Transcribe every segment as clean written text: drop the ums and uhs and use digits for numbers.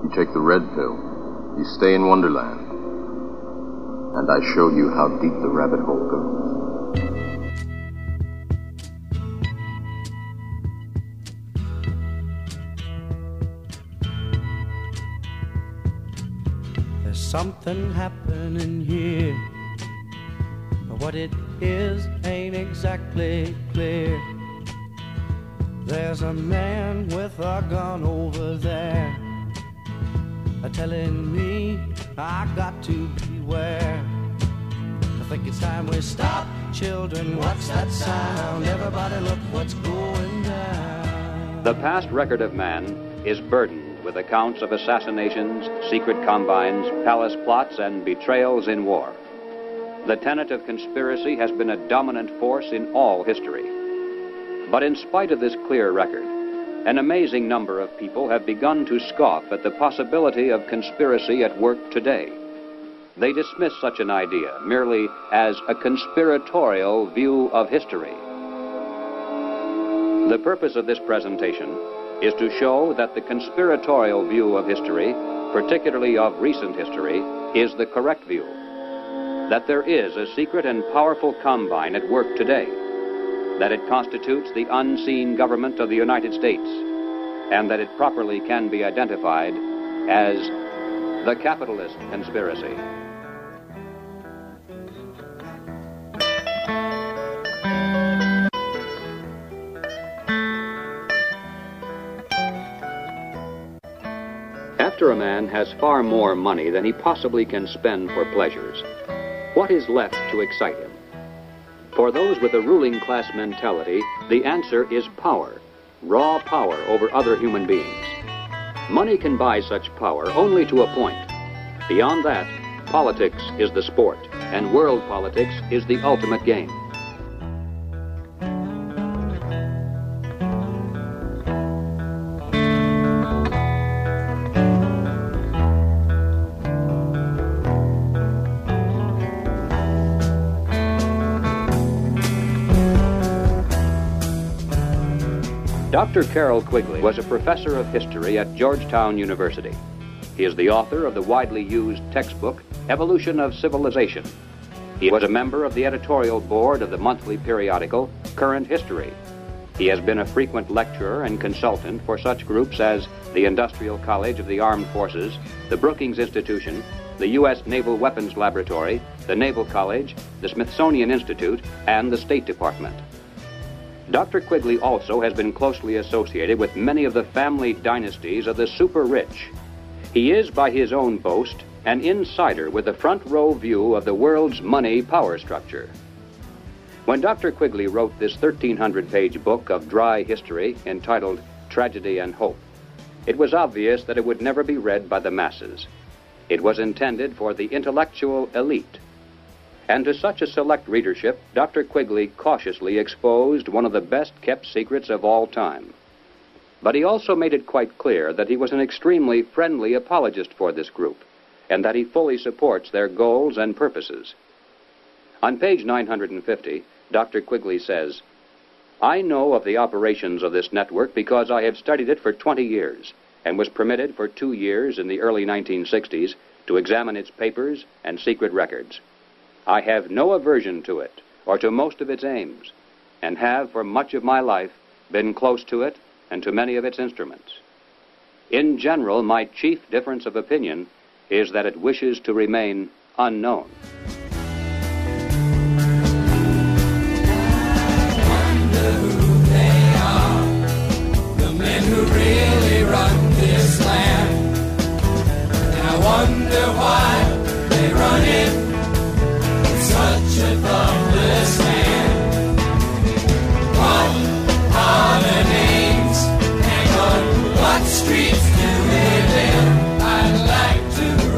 You take the red pill. You stay in Wonderland. And I show you how deep the rabbit hole goes. There's something happening here, but what it is ain't exactly clear. There's a man with a gun over there, telling me I got to beware. I think it's time we stop. Children, what's that sound? Everybody look what's going down. The past record of man is burdened with accounts of assassinations, secret combines, palace plots, and betrayals in war. The tenet of conspiracy has been a dominant force in all history. But in spite of this clear record, an amazing number of people have begun to scoff at the possibility of conspiracy at work today. They dismiss such an idea merely as a conspiratorial view of history. The purpose of this presentation is to show that the conspiratorial view of history, particularly of recent history, is the correct view. That there is a secret and powerful combine at work today. That it constitutes the unseen government of the United States, and that it properly can be identified as the capitalist conspiracy. After a man has far more money than he possibly can spend for pleasures, what is left to excite him? For those with a ruling class mentality, the answer is power, raw power over other human beings. Money can buy such power only to a point. Beyond that, politics is the sport, and world politics is the ultimate game. Dr. Carroll Quigley was a professor of history at Georgetown University. He is the author of the widely used textbook, Evolution of Civilization. He was a member of the editorial board of the monthly periodical, Current History. He has been a frequent lecturer and consultant for such groups as the Industrial College of the Armed Forces, the Brookings Institution, the U.S. Naval Weapons Laboratory, the Naval College, the Smithsonian Institute, and the State Department. Dr. Quigley also has been closely associated with many of the family dynasties of the super-rich. He is, by his own boast, an insider with a front-row view of the world's money power structure. When Dr. Quigley wrote this 1,300-page book of dry history entitled Tragedy and Hope, it was obvious that it would never be read by the masses. It was intended for the intellectual elite. And to such a select readership, Dr. Quigley cautiously exposed one of the best-kept secrets of all time. But he also made it quite clear that he was an extremely friendly apologist for this group, and that he fully supports their goals and purposes. On page 950, Dr. Quigley says, "I know of the operations of this network because I have studied it for 20 years, and was permitted for 2 years in the early 1960s to examine its papers and secret records. I have no aversion to it, or to most of its aims, and have for much of my life been close to it and to many of its instruments. In general, my chief difference of opinion is that it wishes to remain unknown." I wonder who they are, the men who really run this land. And I wonder why they run it such a thoughtless hand. What are their names? Hang on, what streets do they live? I'd like to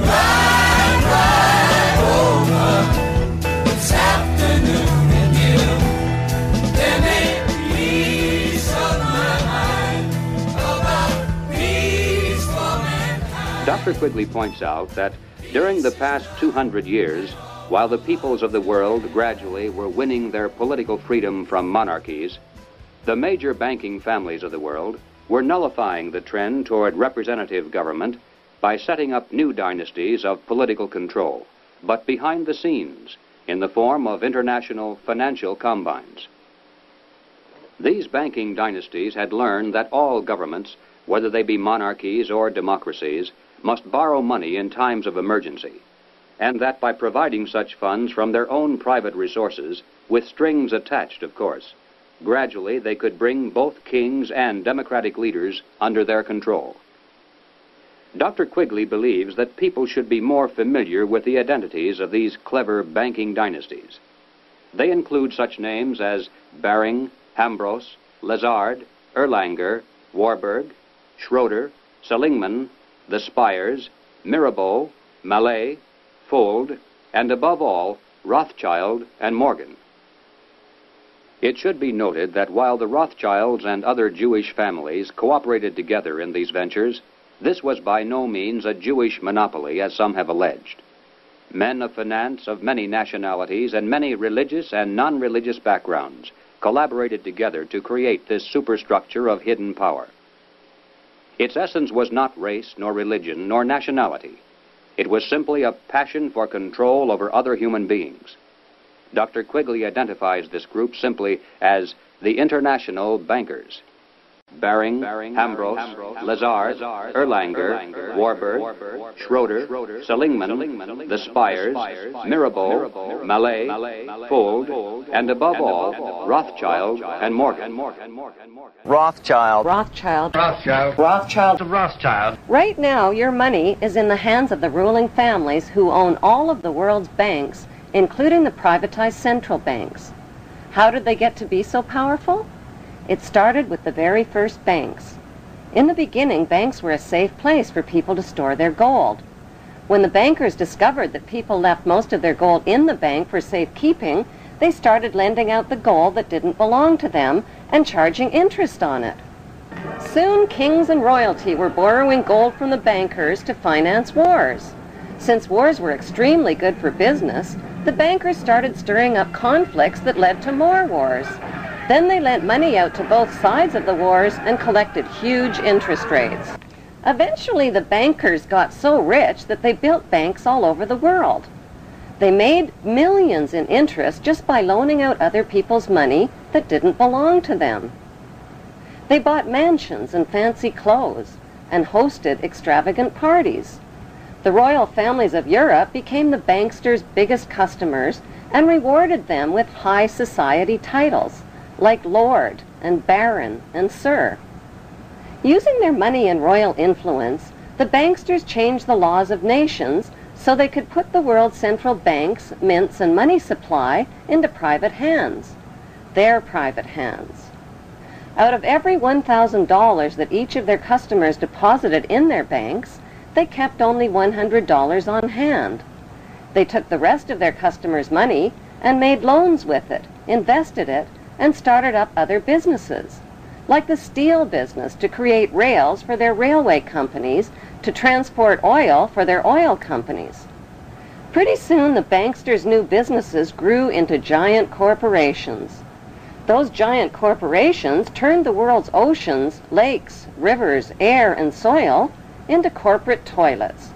ride over this afternoon and you. There may be some mind about peaceful mankind. Dr. Quigley points out that during the past 200 years, while the peoples of the world gradually were winning their political freedom from monarchies, the major banking families of the world were nullifying the trend toward representative government by setting up new dynasties of political control, but behind the scenes, in the form of international financial combines. These banking dynasties had learned that all governments, whether they be monarchies or democracies, must borrow money in times of emergency, and that by providing such funds from their own private resources, with strings attached, of course, gradually they could bring both kings and democratic leaders under their control. Dr. Quigley believes that people should be more familiar with the identities of these clever banking dynasties. They include such names as Baring, Hambros, Lazard, Erlanger, Warburg, Schroeder, Seligman, the Spires, Mirabeau, Mallet, Fould, and above all, Rothschild and Morgan. It should be noted that while the Rothschilds and other Jewish families cooperated together in these ventures, this was by no means a Jewish monopoly, as some have alleged. Men of finance of many nationalities and many religious and non-religious backgrounds collaborated together to create this superstructure of hidden power. Its essence was not race, nor religion, nor nationality. It was simply a passion for control over other human beings. Dr. Quigley identifies this group simply as the International Bankers. Baring, Hambros, Lazard, Erlanger, Warburg, Schroeder, Seligman, the Spires, Mirabeau, Mallet, Fould, and above all, Rothschild and Morgan. Rothschild. Right now, your money is in the hands of the ruling families who own all of the world's banks, including the privatized central banks. How did they get to be so powerful? It started with the very first banks. In the beginning, banks were a safe place for people to store their gold. When the bankers discovered that people left most of their gold in the bank for safekeeping, they started lending out the gold that didn't belong to them and charging interest on it. Soon, kings and royalty were borrowing gold from the bankers to finance wars. Since wars were extremely good for business, the bankers started stirring up conflicts that led to more wars. Then they lent money out to both sides of the wars and collected huge interest rates. Eventually, the bankers got so rich that they built banks all over the world. They made millions in interest just by loaning out other people's money that didn't belong to them. They bought mansions and fancy clothes and hosted extravagant parties. The royal families of Europe became the banksters' biggest customers and rewarded them with high society titles, like Lord and Baron and Sir. Using their money and royal influence, the banksters changed the laws of nations so they could put the world's central banks, mints, and money supply into private hands, their private hands. Out of every $1,000 that each of their customers deposited in their banks, they kept only $100 on hand. They took the rest of their customers' money and made loans with it, invested it, and started up other businesses, like the steel business to create rails for their railway companies, to transport oil for their oil companies. Pretty soon, the banksters' new businesses grew into giant corporations. Those giant corporations turned the world's oceans, lakes, rivers, air, and soil into corporate toilets.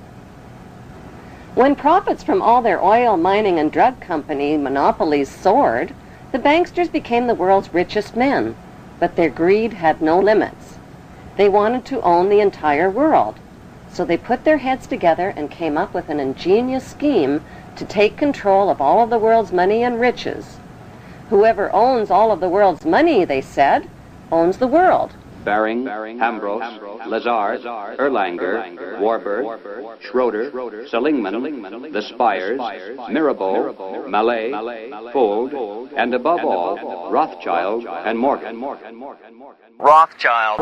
When profits from all their oil, mining, and drug company monopolies soared, the banksters became the world's richest men, but their greed had no limits. They wanted to own the entire world, so they put their heads together and came up with an ingenious scheme to take control of all of the world's money and riches. Whoever owns all of the world's money, they said, owns the world. Baring, Hambros, Lazard, Erlanger, Warburg, Schroeder, Seligman, the Spires, Mirabeau, Mallet, Fould, and above all, Rothschild and Morgan. Rothschild.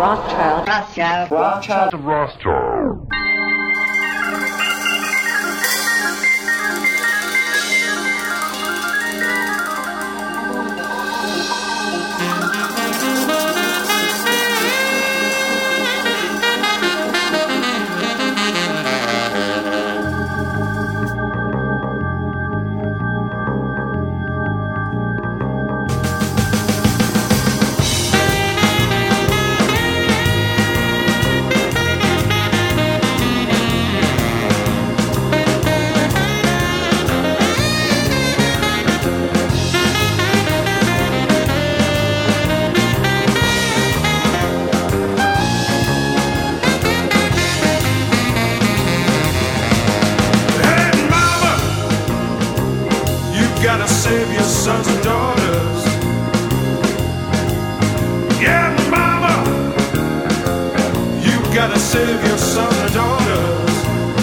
gotta save your sons and daughters. Yeah, mama, you gotta save your sons and daughters.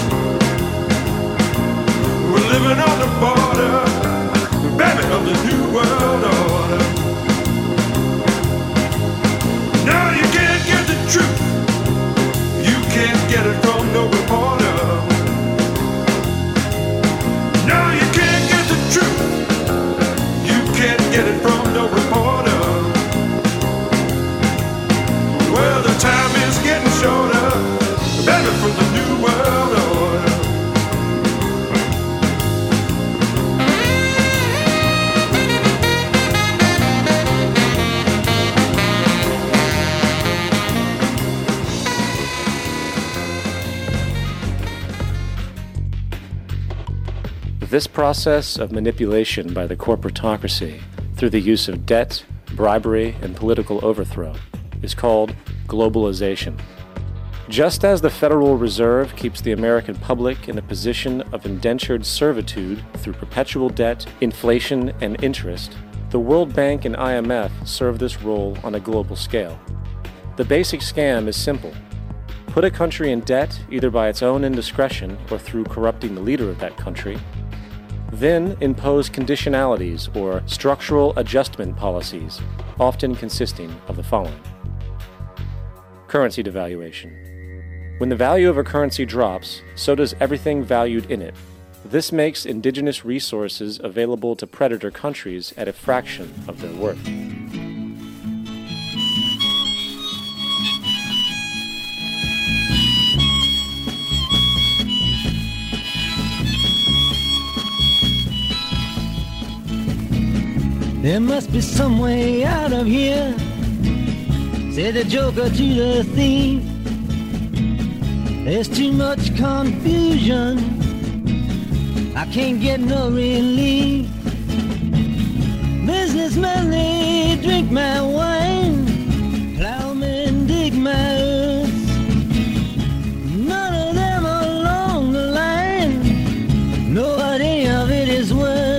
We're living on the border, baby, of the new world order. Now you can't get the truth, you can't get it from no reporter. Now you can't get the truth, you can't get it from no reporter. Well, the time is getting shorter, baby, from the new world order. This process of manipulation by the corporatocracy through the use of debt, bribery, and political overthrow is called globalization. Just as the Federal Reserve keeps the American public in a position of indentured servitude through perpetual debt, inflation, and interest, the World Bank and IMF serve this role on a global scale. The basic scam is simple. Put a country in debt either by its own indiscretion or through corrupting the leader of that country. Then impose conditionalities or structural adjustment policies, often consisting of the following. Currency devaluation. When the value of a currency drops, so does everything valued in it. This makes indigenous resources available to predator countries at a fraction of their worth. There must be some way out of here, said the joker to the thief. There's too much confusion, I can't get no relief. Businessmen, they drink my wine, plowmen dig my earth. None of them along the line know what any of it is worth.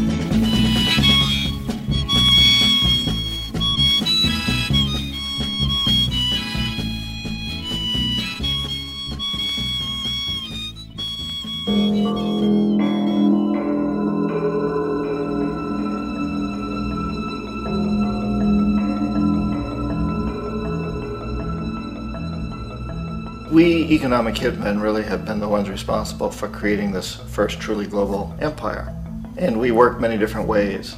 We economic hitmen really have been the ones responsible for creating this first truly global empire. And we work many different ways.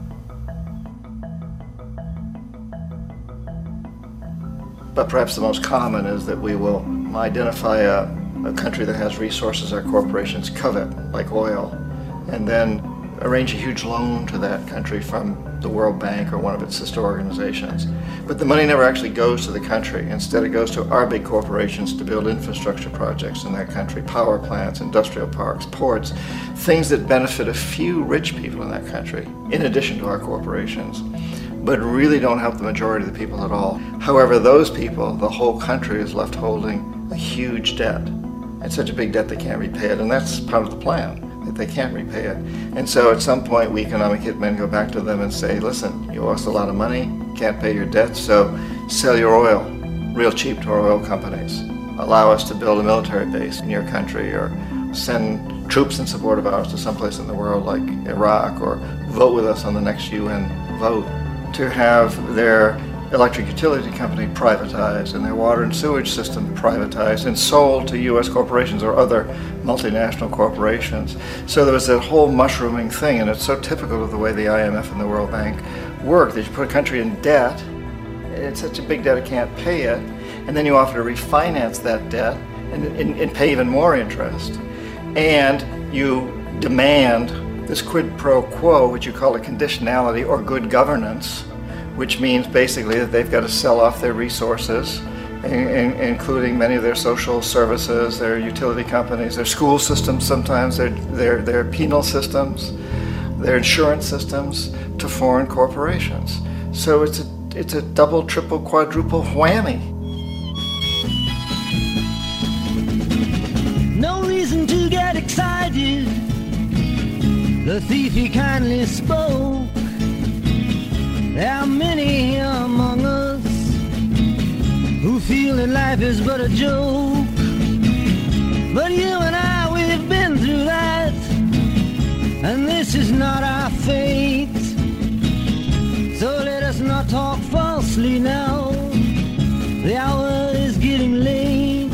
But perhaps the most common is that we will identify a country that has resources our corporations covet, like oil, and then arrange a huge loan to that country from the World Bank or one of its sister organizations. But the money never actually goes to the country. Instead, it goes to our big corporations to build infrastructure projects in that country, power plants, industrial parks, ports, things that benefit a few rich people in that country, in addition to our corporations, but really don't help the majority of the people at all. However, those people, the whole country is left holding a huge debt. It's such a big debt they can't repay it, and that's part of the plan, that they can't repay it. And so at some point, we economic hitmen go back to them and say, listen, you owe us a lot of money, can't pay your debt, so sell your oil real cheap to our oil companies. Allow us to build a military base in your country, or send troops in support of ours to someplace in the world like Iraq, or vote with us on the next UN vote. To have their electric utility company privatized and their water and sewage system privatized and sold to U.S. corporations or other multinational corporations. So there was that whole mushrooming thing, and it's so typical of the way the IMF and the World Bank work, that you put a country in debt, it's such a big debt it can't pay it, and then you offer to refinance that debt and pay even more interest. And you demand this quid pro quo, which you call a conditionality or good governance, which means basically that they've got to sell off their resources, including many of their social services, their utility companies, their school systems sometimes, their penal systems, their insurance systems, to foreign corporations. So it's a double, triple, quadruple whammy. No reason to get excited. the thief he kindly spoke. There are many here among us who feel that life is but a joke. But you and I, we've been through that, and this is not our fate. So let us not talk falsely now. The hour is getting late.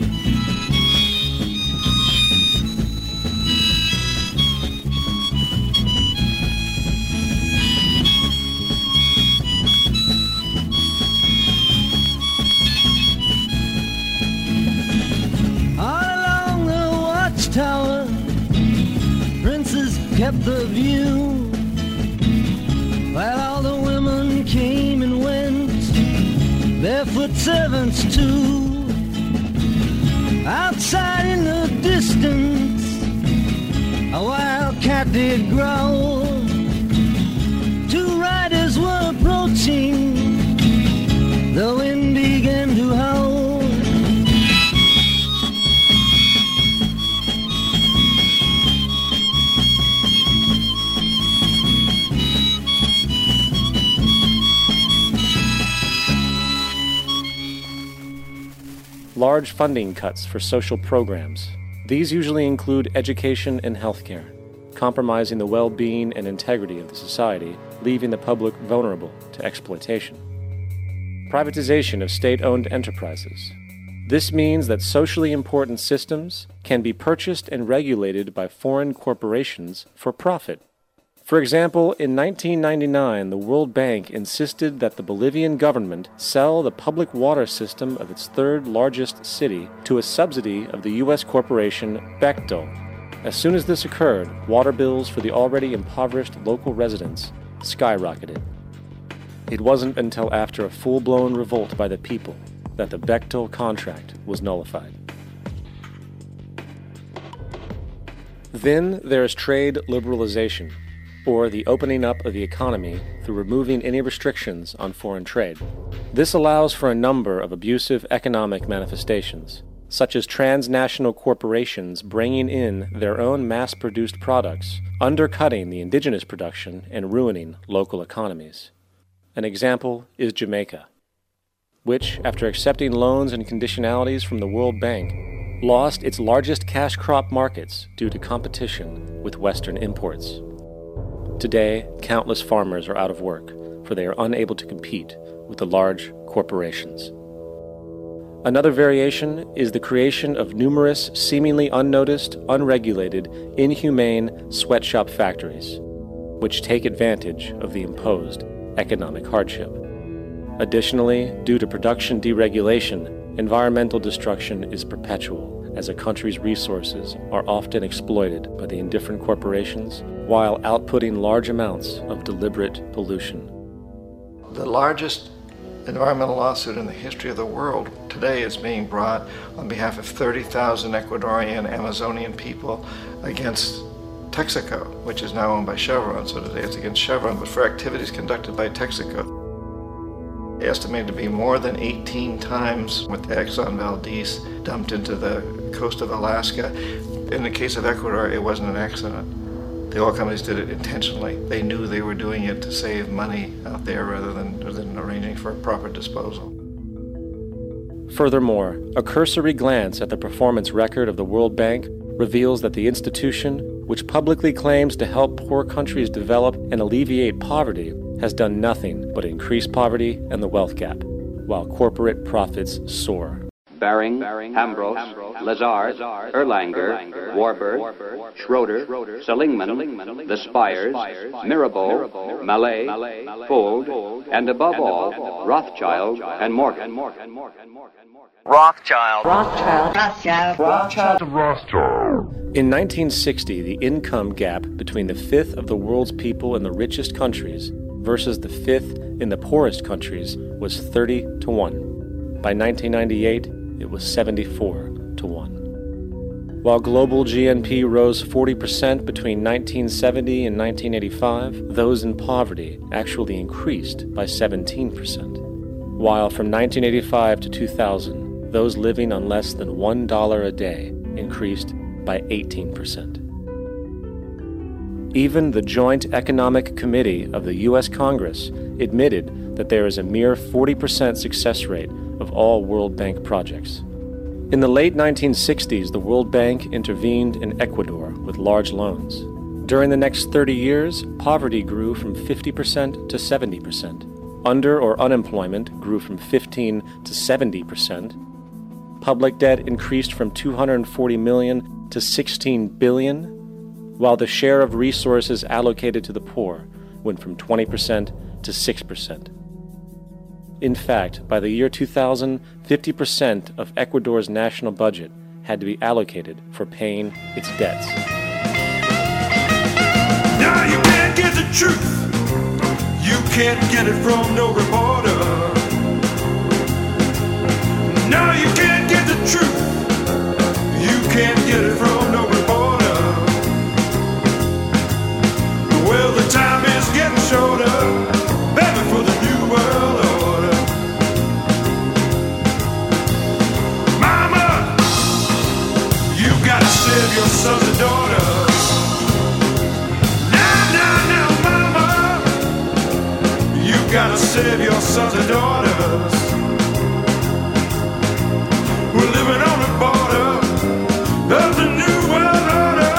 Tower, princes kept the view, while all the women came and went, barefoot servants too. Outside in the distance, a wild cat did growl. Two riders were approaching, the wind began to howl. Large funding cuts for social programs. These usually include education and healthcare, compromising the well-being and integrity of the society, leaving the public vulnerable to exploitation. Privatization of state-owned enterprises. This means that socially important systems can be purchased and regulated by foreign corporations for profit. For example, in 1999, the World Bank insisted that the Bolivian government sell the public water system of its third largest city to a subsidy of the U.S. corporation Bechtel. As soon as this occurred, water bills for the already impoverished local residents skyrocketed. It wasn't until after a full-blown revolt by the people that the Bechtel contract was nullified. Then there is trade liberalization, or the opening up of the economy through removing any restrictions on foreign trade. This allows for a number of abusive economic manifestations, such as transnational corporations bringing in their own mass-produced products, undercutting the indigenous production and ruining local economies. An example is Jamaica, which, after accepting loans and conditionalities from the World Bank, lost its largest cash crop markets due to competition with Western imports. Today, countless farmers are out of work, for they are unable to compete with the large corporations. Another variation is the creation of numerous, seemingly unnoticed, unregulated, inhumane sweatshop factories, which take advantage of the imposed economic hardship. Additionally, due to production deregulation, environmental destruction is perpetual, as a country's resources are often exploited by the indifferent corporations while outputting large amounts of deliberate pollution. The largest environmental lawsuit in the history of the world today is being brought on behalf of 30,000 Ecuadorian Amazonian people against Texaco, which is now owned by Chevron. So today it's against Chevron, but for activities conducted by Texaco. Estimated to be more than 18 times what the Exxon Valdez dumped into the coast of Alaska. In the case of Ecuador, it wasn't an accident. The oil companies did it intentionally. They knew they were doing it to save money out there rather than arranging for proper disposal. Furthermore, a cursory glance at the performance record of the World Bank reveals that the institution, which publicly claims to help poor countries develop and alleviate poverty, has done nothing but increase poverty and the wealth gap, while corporate profits soar. Baring, Hambros, Lazard, Erlanger, Warburg, Schroeder, Seligman, the Spires, Mirabeau, Mallet, Fold, and above all, Rothschild and Morgan. Rothschild. In 1960, the income gap between the fifth of the world's people in the richest countries versus the fifth in the poorest countries was 30 to 1. By 1998, it was 74 to 1. While global GNP rose 40% between 1970 and 1985, those in poverty actually increased by 17%. While from 1985 to 2000, those living on less than $1 a day increased by 18%. Even the Joint Economic Committee of the U.S. Congress admitted that there is a mere 40% success rate of all World Bank projects. In the late 1960s, the World Bank intervened in Ecuador with large loans. During the next 30 years, poverty grew from 50% to 70%. Under or unemployment grew from 15 to 70%. Public debt increased from $240 million to $16 billion, while the share of resources allocated to the poor went from 20% to 6%. In fact, by the year 2000, 50% of Ecuador's national budget had to be allocated for paying its debts. Now you can't get the truth. You can't get it from no reporter. Now you can't get the truth. You can't get it from no reporter. Well, the time is getting shorter, baby, for the new world order. Mama, you gotta save your sons and daughters. Now, mama, you gotta save your sons and daughters. We're living on the border of the new world order.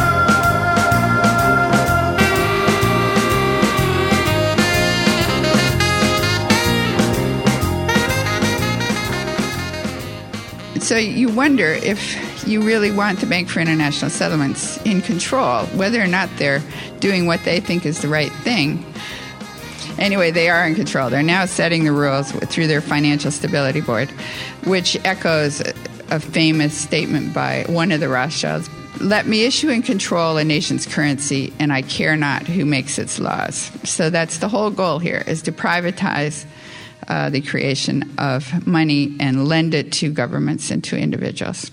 So you wonder if you really want the Bank for International Settlements in control, whether or not they're doing what they think is the right thing. Anyway, they are in control. They're now setting the rules through their Financial Stability Board, which echoes a famous statement by one of the Rothschilds. Let me issue and control a nation's currency, and I care not who makes its laws. So that's the whole goal here, is to privatize the creation of money and lend it to governments and to individuals.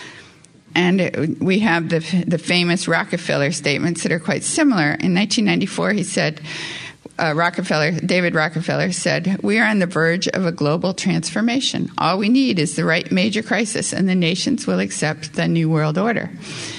And we have the famous Rockefeller statements that are quite similar. In 1994, he said, David Rockefeller said, "We are on the verge of a global transformation. All we need is the right major crisis, and the nations will accept the New World Order."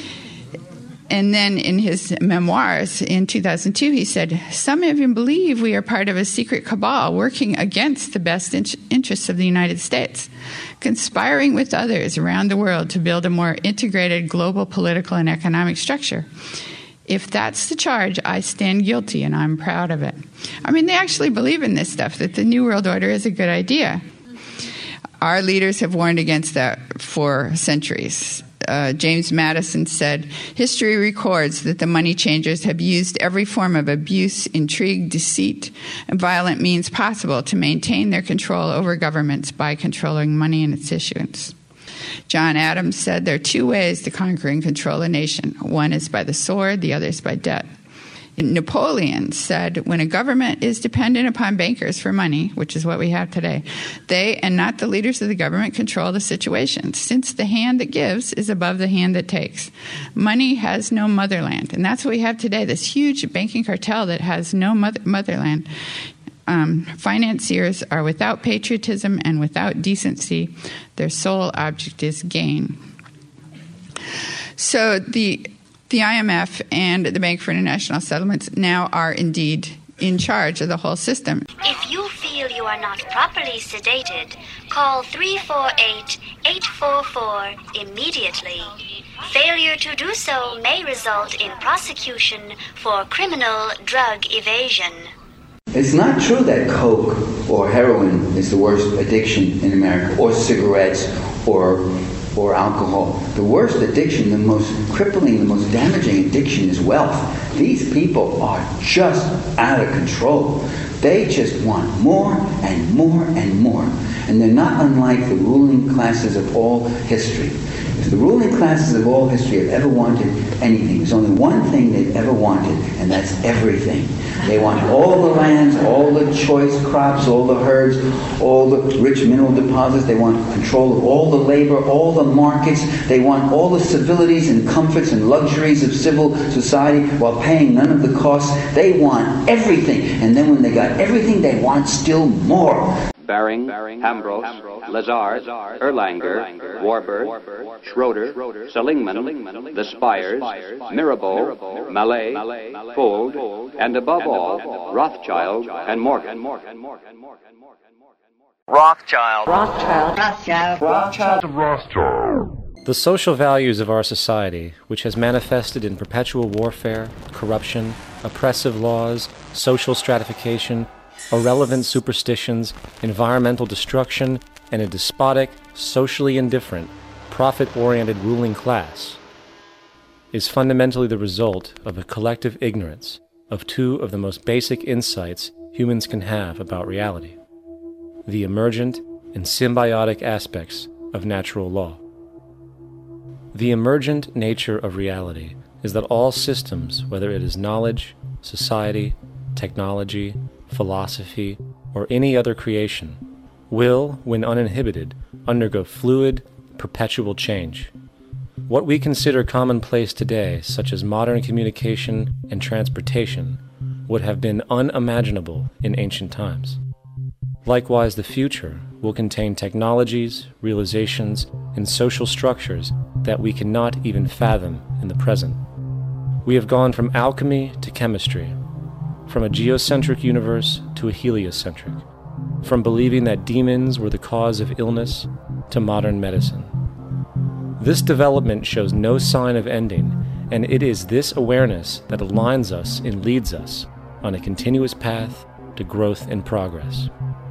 And then in his memoirs in 2002, he said, "Some even believe we are part of a secret cabal working against the best interests of the United States, conspiring with others around the world to build a more integrated global political and economic structure. If that's the charge, I stand guilty, and I'm proud of it." I mean, they actually believe in this stuff, that the New World Order is a good idea. Our leaders have warned against that for centuries. James Madison said, "History records that the money changers have used every form of abuse, intrigue, deceit, and violent means possible to maintain their control over governments by controlling money and its issuance." John Adams said there are two ways to conquer and control a nation. One is by the sword, the other is by debt. Napoleon said, when a government is dependent upon bankers for money, which is what we have today, they and not the leaders of the government control the situation, since the hand that gives is above the hand that takes. Money has no motherland, and that's what we have today, this huge banking cartel that has no motherland. Financiers are without patriotism and without decency. Their sole object is gain. So the IMF and the Bank for International Settlements now are indeed in charge of the whole system. If you feel you are not properly sedated, call 348-844 immediately. Failure to do so may result in prosecution for criminal drug evasion. It's not true that coke or heroin is the worst addiction in America, or cigarettes, or alcohol. The worst addiction, the most crippling, the most damaging addiction is wealth. These people are just out of control. They just want more and more and more. And they're not unlike the ruling classes of all history. If the ruling classes of all history have ever wanted anything, there's only one thing they've ever wanted, and that's everything. They want all the lands, all the choice crops, all the herds, all the rich mineral deposits. They want control of all the labor, all the markets. They want all the civilities and comforts and luxuries of civil society while paying none of the costs. They want everything. And then when they got everything, they want still more. Baring, Hambros, Lazard, Erlanger, Warburg, Schroeder, Seligman, the Spires, Mirabeau, Mallet, Fuld, and above all, Rothschild and Morgan. Rothschild. The social values of our society, which has manifested in perpetual warfare, corruption, oppressive laws, social stratification, irrelevant superstitions, environmental destruction, and a despotic, socially indifferent, profit-oriented ruling class, is fundamentally the result of a collective ignorance of two of the most basic insights humans can have about reality: the emergent and symbiotic aspects of natural law. The emergent nature of reality is that all systems, whether it is knowledge, society, technology, philosophy, or any other creation, will, when uninhibited, undergo fluid, perpetual change. What we consider commonplace today, such as modern communication and transportation, would have been unimaginable in ancient times. Likewise, the future will contain technologies, realizations, and social structures that we cannot even fathom in the present. We have gone from alchemy to chemistry, from a geocentric universe to a heliocentric, from believing that demons were the cause of illness to modern medicine. This development shows no sign of ending, and it is this awareness that aligns us and leads us on a continuous path to growth and progress.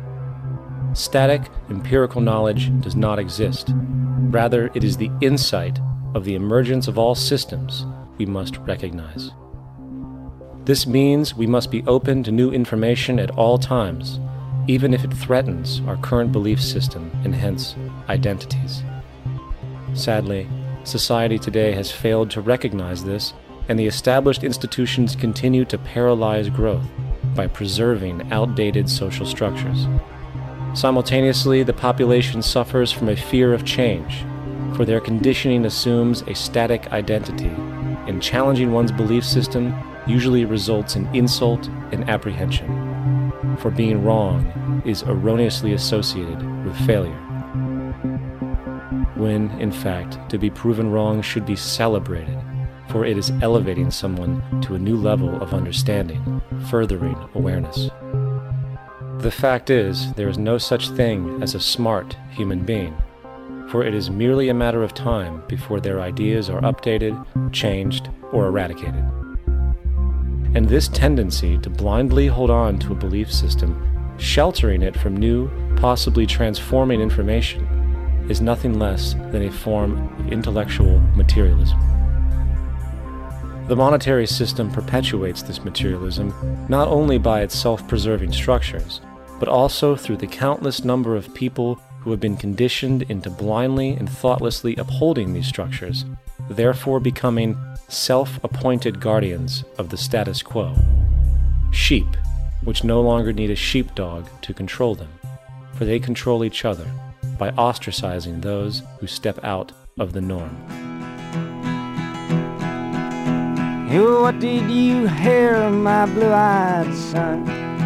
Static, empirical knowledge does not exist. Rather, it is the insight of the emergence of all systems we must recognize. This means we must be open to new information at all times, even if it threatens our current belief system and hence identities. Sadly, society today has failed to recognize this, and the established institutions continue to paralyze growth by preserving outdated social structures. Simultaneously, the population suffers from a fear of change, for their conditioning assumes a static identity, and challenging one's belief system usually results in insult and apprehension, for being wrong is erroneously associated with failure, when, in fact, to be proven wrong should be celebrated, for it is elevating someone to a new level of understanding, furthering awareness. The fact is, there is no such thing as a smart human being, for it is merely a matter of time before their ideas are updated, changed, or eradicated. And this tendency to blindly hold on to a belief system, sheltering it from new, possibly transforming information, is nothing less than a form of intellectual materialism. The monetary system perpetuates this materialism not only by its self-preserving structures, but also through the countless number of people who have been conditioned into blindly and thoughtlessly upholding these structures, therefore becoming self-appointed guardians of the status quo. Sheep, which no longer need a sheepdog to control them, for they control each other by ostracizing those who step out of the norm. What did you hear, my blue-eyed son?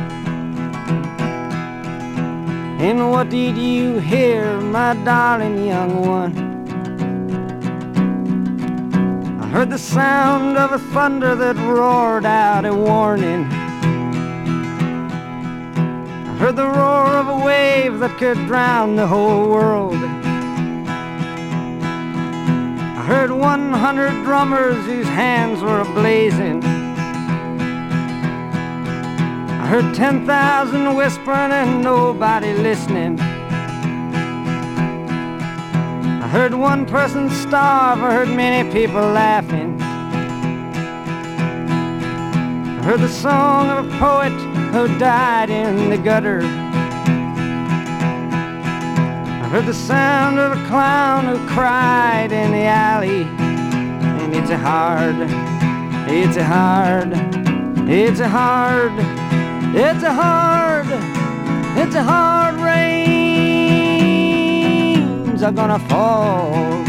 And what did you hear, my darling young one? I heard the sound of a thunder that roared out a warning. I heard the roar of a wave that could drown the whole world. I heard 100 drummers whose hands were ablazing. I heard 10,000 whispering and nobody listening. I heard one person starve, I heard many people laughing. I heard the song of a poet who died in the gutter. I heard the sound of a clown who cried in the alley. And it's a hard rains are gonna fall